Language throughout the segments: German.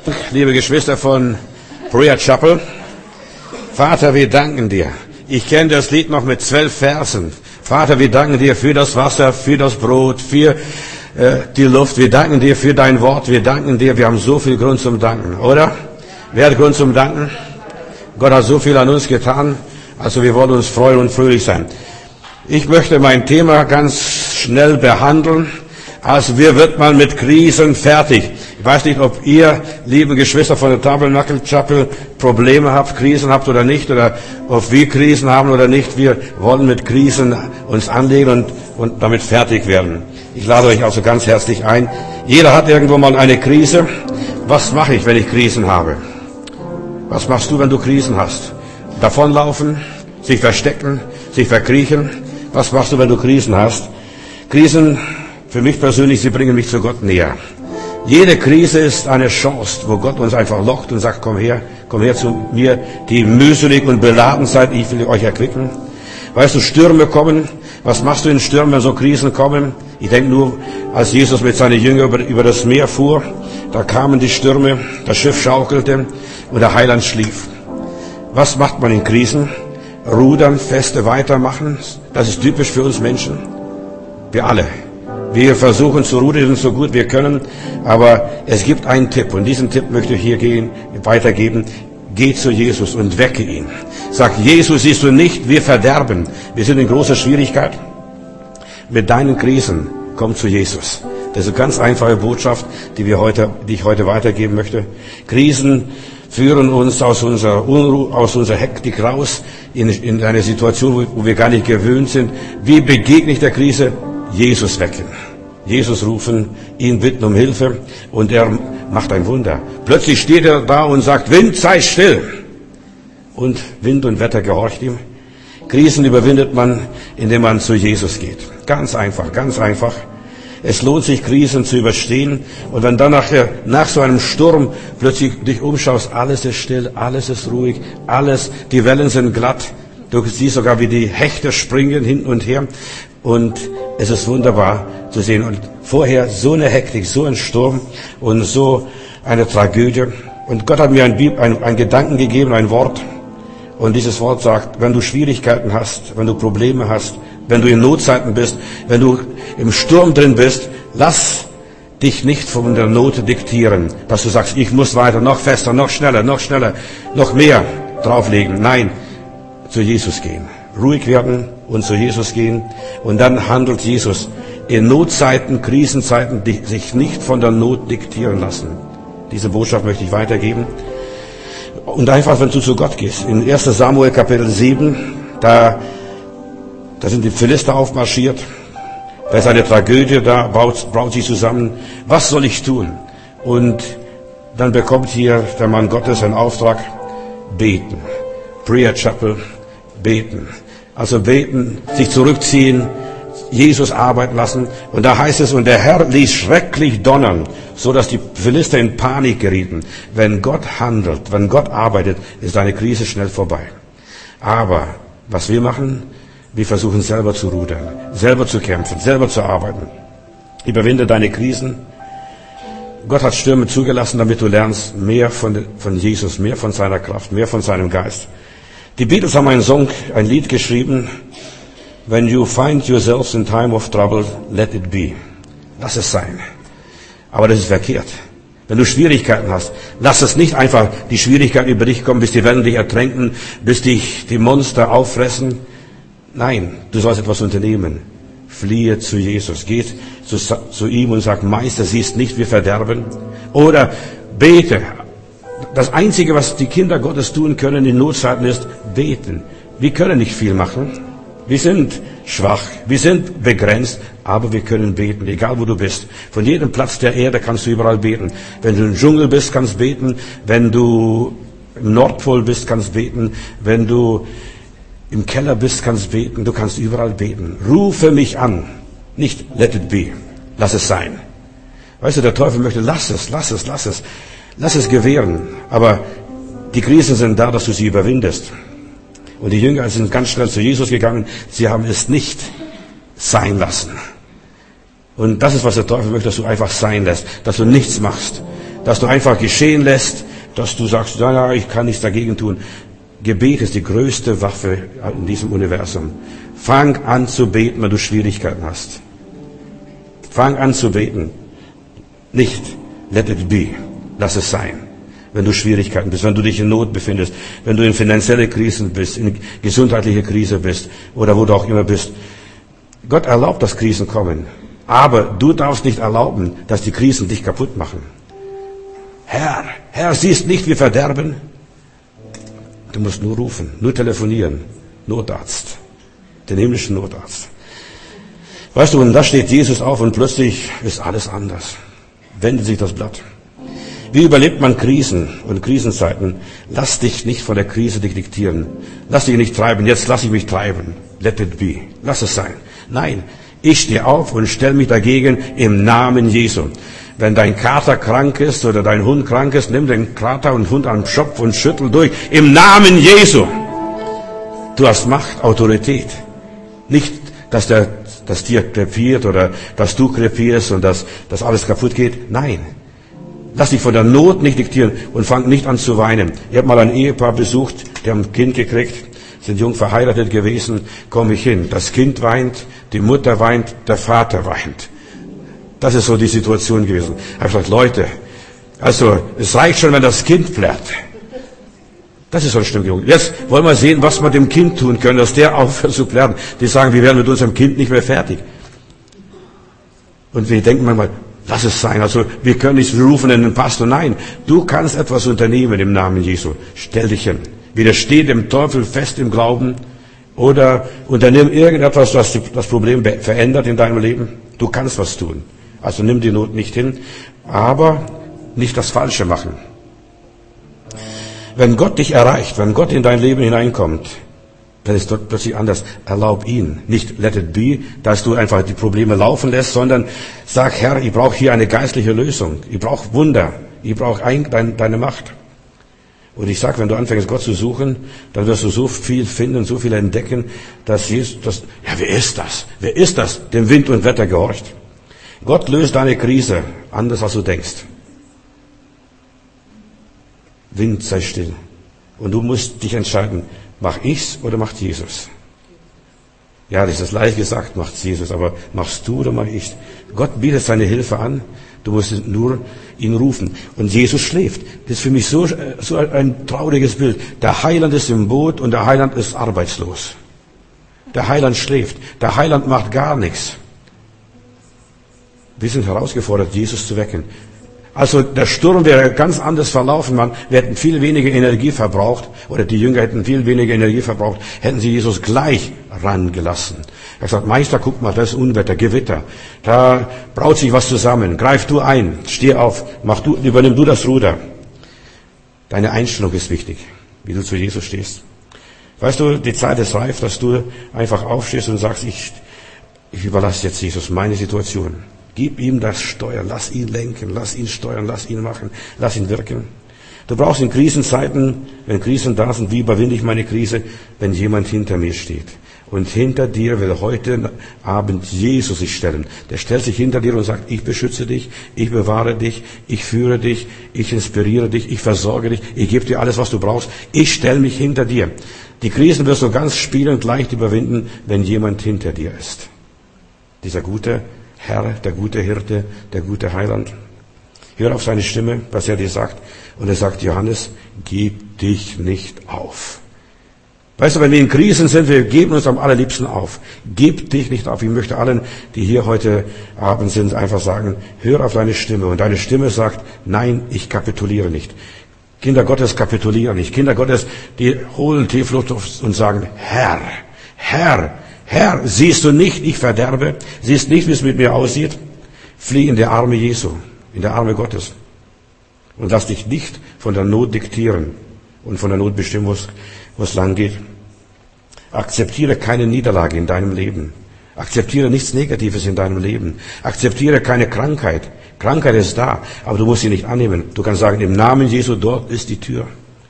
Liebe Geschwister von Prayer Chapel, Vater, wir danken dir. Ich kenne das Lied noch mit 12 Versen. Vater, wir danken dir für das Wasser, für das Brot, für die Luft. Wir danken dir für dein Wort. Wir danken dir. Wir haben so viel Grund zum Danken, oder? Wer hat Grund zum Danken? Gott hat so viel an uns getan. Also wir wollen uns freuen und fröhlich sein. Ich möchte mein Thema ganz schnell behandeln. Also wie wird man mit Krisen fertig? Ich weiß nicht, ob ihr, lieben Geschwister von der Tabernacle Chapel, Probleme habt, Krisen habt oder nicht, oder ob wir Krisen haben oder nicht. Wir wollen mit Krisen uns anlegen und damit fertig werden. Ich lade euch also ganz herzlich ein. Jeder hat irgendwo mal eine Krise. Was mache ich, wenn ich Krisen habe? Was machst du, wenn du Krisen hast? Davonlaufen, sich verstecken, sich verkriechen. Was machst du, wenn du Krisen hast? Krisen, für mich persönlich, sie bringen mich zu Gott näher. Jede Krise ist eine Chance, wo Gott uns einfach lockt und sagt, komm her zu mir, die mühselig und beladen seid, ich will euch erquicken. Weißt du, Stürme kommen. Was machst du in Stürmen, wenn so Krisen kommen? Ich denke nur, als Jesus mit seinen Jüngern über das Meer fuhr, da kamen die Stürme, das Schiff schaukelte und der Heiland schlief. Was macht man in Krisen? Rudern, feste weitermachen. Das ist typisch für uns Menschen. Wir alle. Wir versuchen zu rudern so gut wir können, aber es gibt einen Tipp und diesen Tipp möchte ich hier weitergeben. Geh zu Jesus und wecke ihn. Sag, Jesus, siehst du nicht, wir verderben. Wir sind in großer Schwierigkeit. Mit deinen Krisen, komm zu Jesus. Das ist eine ganz einfache Botschaft, die ich heute weitergeben möchte. Krisen führen uns aus unserer Unruhe, aus unserer Hektik raus, in eine Situation, wo wir gar nicht gewöhnt sind. Wie begegne ich der Krise? Jesus wecken. Jesus rufen, ihn bitten um Hilfe und er macht ein Wunder. Plötzlich steht er da und sagt, Wind, sei still. Und Wind und Wetter gehorcht ihm. Krisen überwindet man, indem man zu Jesus geht. Ganz einfach, ganz einfach. Es lohnt sich, Krisen zu überstehen. Und wenn dann nach so einem Sturm plötzlich dich umschaust, alles ist still, alles ist ruhig, die Wellen sind glatt. Du siehst sogar, wie die Hechte springen hin und her. Und es ist wunderbar zu sehen. Und vorher so eine Hektik, so ein Sturm und so eine Tragödie. Und Gott hat mir einen Gedanken gegeben, ein Wort. Und dieses Wort sagt, wenn du Schwierigkeiten hast, wenn du Probleme hast, wenn du in Notzeiten bist, wenn du im Sturm drin bist, lass dich nicht von der Not diktieren, dass du sagst, ich muss weiter, noch fester, noch schneller, noch mehr drauflegen. Nein, zu Jesus gehen. Ruhig werden und zu Jesus gehen. Und dann handelt Jesus in Notzeiten, Krisenzeiten, die sich nicht von der Not diktieren lassen. Diese Botschaft möchte ich weitergeben. Und einfach, wenn du zu Gott gehst. In 1. Samuel Kapitel 7, da sind die Philister aufmarschiert. Da ist eine Tragödie, da braut sich zusammen. Was soll ich tun? Und dann bekommt hier der Mann Gottes einen Auftrag. Beten. Prayer Chapel. Beten. Also beten, sich zurückziehen, Jesus arbeiten lassen. Und da heißt es, und der Herr ließ schrecklich donnern, so dass die Philister in Panik gerieten. Wenn Gott handelt, wenn Gott arbeitet, ist eine Krise schnell vorbei. Aber was wir machen, wir versuchen selber zu rudern, selber zu kämpfen, selber zu arbeiten. Überwinde deine Krisen. Gott hat Stürme zugelassen, damit du lernst mehr von Jesus, mehr von seiner Kraft, mehr von seinem Geist. Die Beatles haben ein Lied geschrieben, When you find yourselves in time of trouble, let it be. Lass es sein. Aber das ist verkehrt. Wenn du Schwierigkeiten hast, lass es nicht einfach die Schwierigkeiten über dich kommen, bis die Wellen dich ertränken, bis dich die Monster auffressen. Nein, du sollst etwas unternehmen. Fliehe zu Jesus. Geht zu ihm und sag, Meister, siehst nicht, wir verderben. Oder bete. Das Einzige, was die Kinder Gottes tun können in Notzeiten, ist beten. Wir können nicht viel machen. Wir sind schwach, wir sind begrenzt, aber wir können beten, egal wo du bist. Von jedem Platz der Erde kannst du überall beten. Wenn du im Dschungel bist, kannst du beten. Wenn du im Nordpol bist, kannst du beten. Wenn du im Keller bist, kannst du beten. Du kannst überall beten. Rufe mich an. Nicht let it be. Lass es sein. Weißt du, der Teufel möchte, lass es gewähren. Aber die Krisen sind da, dass du sie überwindest. Und die Jünger sind ganz schnell zu Jesus gegangen. Sie haben es nicht sein lassen. Und das ist, was der Teufel möchte, dass du einfach sein lässt, dass du nichts machst. dass du einfach geschehen lässt, dass du sagst, na, ich kann nichts dagegen tun. Gebet ist die größte Waffe in diesem Universum. Fang an zu beten, wenn du Schwierigkeiten hast. Fang an zu beten. Nicht let it be. Lass es sein. Wenn du Schwierigkeiten bist, wenn du dich in Not befindest, wenn du in finanzielle Krisen bist, in gesundheitliche Krise bist oder wo du auch immer bist. Gott erlaubt, dass Krisen kommen. Aber du darfst nicht erlauben, dass die Krisen dich kaputt machen. Herr, siehst nicht, wir verderben? Du musst nur rufen, nur telefonieren. Notarzt. Den himmlischen Notarzt. Weißt du, und da steht Jesus auf und plötzlich ist alles anders. Wendet sich das Blatt. Wie überlebt man Krisen und Krisenzeiten? Lass dich nicht von der Krise diktieren. Lass dich nicht treiben. Jetzt lass ich mich treiben. Let it be. Lass es sein. Nein, ich stehe auf und stelle mich dagegen im Namen Jesu. Wenn dein Kater krank ist oder dein Hund krank ist, nimm den Kater und Hund am Schopf und schüttel durch. Im Namen Jesu. Du hast Macht, Autorität. Nicht, dass das Tier krepiert oder dass du krepierst und dass alles kaputt geht. Nein. Lass dich von der Not nicht diktieren und fang nicht an zu weinen. Ich habe mal ein Ehepaar besucht, die haben ein Kind gekriegt, sind jung verheiratet gewesen, komme ich hin. Das Kind weint, die Mutter weint, der Vater weint. Das ist so die Situation gewesen. Ich habe gesagt, Leute, also es reicht schon, wenn das Kind plärrt. Das ist so eine Stimmung. Jetzt wollen wir sehen, was wir dem Kind tun können, dass der aufhört zu plärren. Die sagen, wir werden mit unserem Kind nicht mehr fertig. Und wir denken manchmal, lass es sein. Also wir können nicht rufen in den Pastor. Nein, du kannst etwas unternehmen im Namen Jesu. Stell dich hin. Widersteh dem Teufel fest im Glauben oder unternimm irgendetwas, das das Problem verändert in deinem Leben. Du kannst was tun. Also nimm die Not nicht hin, aber nicht das Falsche machen. Wenn Gott dich erreicht, wenn Gott in dein Leben hineinkommt, dann ist dort plötzlich anders. Erlaub ihn. Nicht let it be, dass du einfach die Probleme laufen lässt, sondern sag, Herr, ich brauche hier eine geistliche Lösung. Ich brauche Wunder. Ich brauche deine Macht. Und ich sag, wenn du anfängst, Gott zu suchen, dann wirst du so viel finden, so viel entdecken, dass Jesus, wer ist das? Wer ist das? Dem Wind und Wetter gehorcht. Gott löst deine Krise anders, als du denkst. Wind, sei still. Und du musst dich entscheiden, mach ich's oder macht Jesus? Ja, das ist leicht gesagt, macht Jesus, aber machst du oder mach ich's? Gott bietet seine Hilfe an, du musst nur ihn rufen. Und Jesus schläft. Das ist für mich so ein trauriges Bild. Der Heiland ist im Boot und der Heiland ist arbeitslos. Der Heiland schläft. Der Heiland macht gar nichts. Wir sind herausgefordert, Jesus zu wecken. Also der Sturm wäre ganz anders verlaufen. Wir hätten viel weniger Energie verbraucht, oder die Jünger hätten viel weniger Energie verbraucht, hätten sie Jesus gleich rangelassen. Er hat gesagt, Meister, guck mal, das ist Unwetter, Gewitter. Da braut sich was zusammen. Greif du ein, steh auf, übernimm du das Ruder. Deine Einstellung ist wichtig, wie du zu Jesus stehst. Weißt du, die Zeit ist reif, dass du einfach aufstehst und sagst, ich überlasse jetzt Jesus meine Situation. Gib ihm das Steuer, lass ihn lenken, lass ihn steuern, lass ihn machen, lass ihn wirken. Du brauchst in Krisenzeiten, wenn Krisen da sind, wie überwinde ich meine Krise, wenn jemand hinter mir steht. Und hinter dir will heute Abend Jesus sich stellen. Der stellt sich hinter dir und sagt, ich beschütze dich, ich bewahre dich, ich führe dich, ich inspiriere dich, ich versorge dich, ich gebe dir alles, was du brauchst. Ich stelle mich hinter dir. Die Krisen wirst du ganz spielend leicht überwinden, wenn jemand hinter dir ist. Dieser gute Herr, der gute Hirte, der gute Heiland. Hör auf seine Stimme, was er dir sagt. Und er sagt, Johannes, gib dich nicht auf. Weißt du, wenn wir in Krisen sind, wir geben uns am allerliebsten auf. Gib dich nicht auf. Ich möchte allen, die hier heute Abend sind, einfach sagen, hör auf deine Stimme. Und deine Stimme sagt, nein, ich kapituliere nicht. Kinder Gottes kapitulieren nicht. Kinder Gottes, die holen Tiefluft und sagen, Herr, siehst du nicht, ich verderbe? Siehst nicht, wie es mit mir aussieht? Flieh in die Arme Jesu, in die Arme Gottes. Und lass dich nicht von der Not diktieren und von der Not bestimmen, wo es lang geht. Akzeptiere keine Niederlage in deinem Leben. Akzeptiere nichts Negatives in deinem Leben. Akzeptiere keine Krankheit. Krankheit ist da, aber du musst sie nicht annehmen. Du kannst sagen, im Namen Jesu, dort ist die Tür.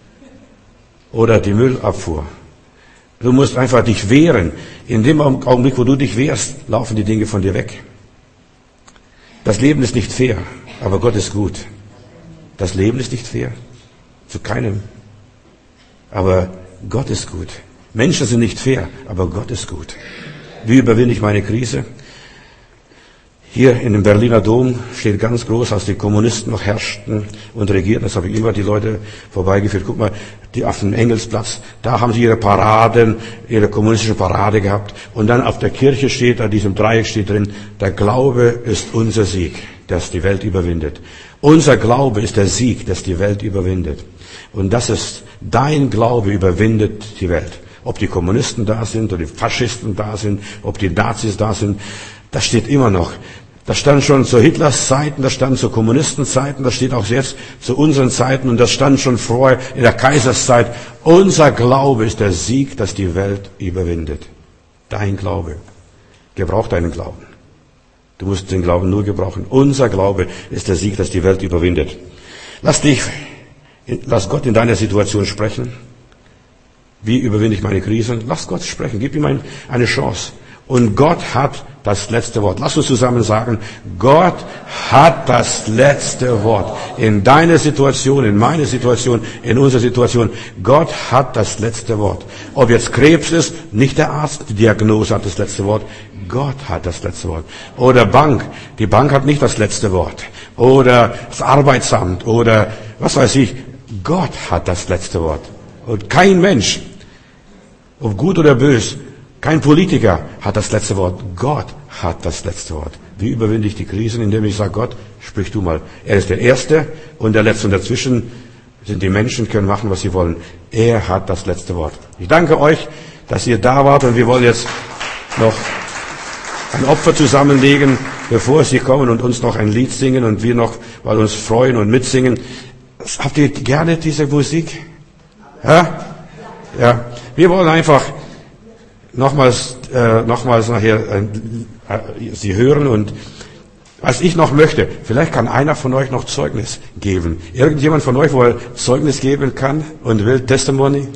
Oder die Müllabfuhr. Du musst einfach dich wehren. In dem Augenblick, wo du dich wehrst, laufen die Dinge von dir weg. Das Leben ist nicht fair, aber Gott ist gut. Das Leben ist nicht fair. Zu keinem. Aber Gott ist gut. Menschen sind nicht fair, aber Gott ist gut. Wie überwinde ich meine Krise? Hier in dem Berliner Dom steht ganz groß, als die Kommunisten noch herrschten und regierten. Das habe ich immer die Leute vorbeigeführt. Guck mal, die auf dem Engelsplatz, da haben sie ihre Paraden, ihre kommunistische Parade gehabt. Und dann auf der Kirche steht, an diesem Dreieck steht drin, der Glaube ist unser Sieg, das die Welt überwindet. Unser Glaube ist der Sieg, das die Welt überwindet. Und das ist, dein Glaube überwindet die Welt. Ob die Kommunisten da sind, oder die Faschisten da sind, ob die Nazis da sind, das steht immer noch. Das stand schon zu Hitlers Zeiten, das stand zu Kommunistenzeiten, das steht auch jetzt zu unseren Zeiten und das stand schon vorher in der Kaiserszeit. Unser Glaube ist der Sieg, das die Welt überwindet. Dein Glaube. Gebrauch deinen Glauben. Du musst den Glauben nur gebrauchen. Unser Glaube ist der Sieg, das die Welt überwindet. Lass Gott in deiner Situation sprechen. Wie überwinde ich meine Krisen? Lass Gott sprechen. Gib ihm eine Chance. Und Gott hat das letzte Wort. Lass uns zusammen sagen, Gott hat das letzte Wort. In deiner Situation, in meiner Situation, in unserer Situation. Gott hat das letzte Wort. Ob jetzt Krebs ist, nicht der Arzt, die Diagnose hat das letzte Wort. Gott hat das letzte Wort. Oder Bank. Die Bank hat nicht das letzte Wort. Oder das Arbeitsamt. Oder was weiß ich. Gott hat das letzte Wort. Und kein Mensch, ob gut oder böse, kein Politiker hat das letzte Wort. Gott hat das letzte Wort. Wie überwinde ich die Krisen, indem ich sage, Gott, sprich du mal. Er ist der Erste und der Letzte. Und dazwischen sind die Menschen, können machen, was sie wollen. Er hat das letzte Wort. Ich danke euch, dass ihr da wart. Und wir wollen jetzt noch ein Opfer zusammenlegen, bevor sie kommen und uns noch ein Lied singen und wir noch, weil uns freuen und mitsingen. Habt ihr gerne diese Musik? Ja? Ja. Wir wollen einfach nochmals nachher Sie hören und was ich noch möchte, vielleicht kann einer von euch noch Zeugnis geben. Irgendjemand von euch, wo er Zeugnis geben kann und will Testimony?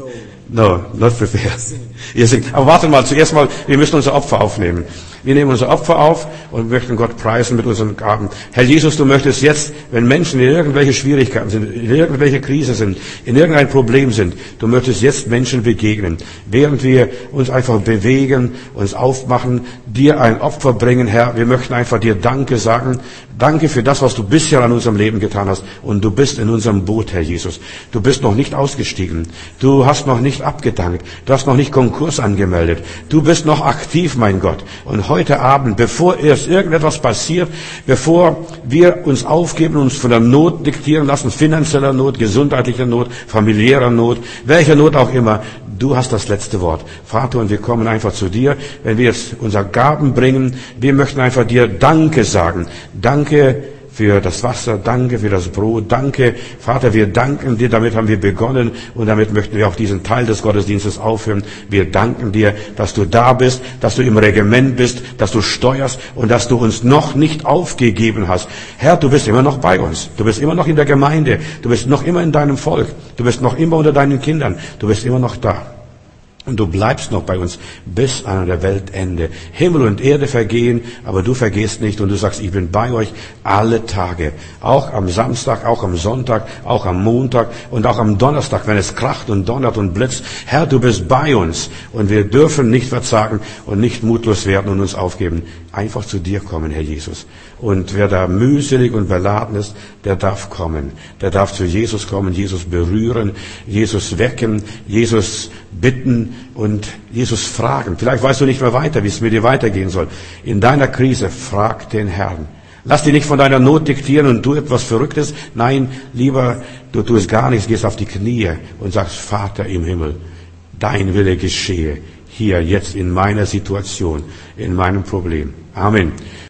No, not prepared. Aber warte mal, zuerst mal, wir müssen unser Opfer aufnehmen. Wir nehmen unser Opfer auf und möchten Gott preisen mit unseren Gaben. Herr Jesus, du möchtest jetzt, wenn Menschen in irgendwelche Schwierigkeiten sind, in irgendwelche Krise sind, in irgendein Problem sind, du möchtest jetzt Menschen begegnen. Während wir uns einfach bewegen, uns aufmachen, dir ein Opfer bringen, Herr, wir möchten einfach dir Danke sagen. Danke für das, was du bisher an unserem Leben getan hast. Und du bist in unserem Boot, Herr Jesus. Du bist noch nicht ausgestiegen. Du hast noch nicht abgedankt. Du hast noch nicht Konkurs angemeldet. Du bist noch aktiv, mein Gott. Und heute Abend, bevor erst irgendetwas passiert, bevor wir uns aufgeben, uns von der Not diktieren lassen, finanzieller Not, gesundheitlicher Not, familiärer Not, welcher Not auch immer, du hast das letzte Wort. Vater, und wir kommen einfach zu dir, wenn wir jetzt unsere Gaben bringen, wir möchten einfach dir Danke sagen. Danke für das Wasser, danke für das Brot, danke, Vater, wir danken dir, damit haben wir begonnen und damit möchten wir auch diesen Teil des Gottesdienstes aufhören. Wir danken dir, dass du da bist, dass du im Regiment bist, dass du steuerst und dass du uns noch nicht aufgegeben hast. Herr, du bist immer noch bei uns, du bist immer noch in der Gemeinde, du bist noch immer in deinem Volk, du bist noch immer unter deinen Kindern, du bist immer noch da. Und du bleibst noch bei uns bis an der Weltende. Himmel und Erde vergehen, aber du vergehst nicht und du sagst, ich bin bei euch alle Tage. Auch am Samstag, auch am Sonntag, auch am Montag und auch am Donnerstag, wenn es kracht und donnert und blitzt. Herr, du bist bei uns und wir dürfen nicht verzagen und nicht mutlos werden und uns aufgeben. Einfach zu dir kommen, Herr Jesus. Und wer da mühselig und beladen ist, der darf kommen. Der darf zu Jesus kommen, Jesus berühren, Jesus wecken, Jesus bitten und Jesus fragen. Vielleicht weißt du nicht mehr weiter, wie es mit dir weitergehen soll. In deiner Krise frag den Herrn. Lass dich nicht von deiner Not diktieren und tu etwas Verrücktes. Nein, lieber, du tust gar nichts, gehst auf die Knie und sagst, Vater im Himmel, dein Wille geschehe. Hier, jetzt in meiner Situation, in meinem Problem. Amen.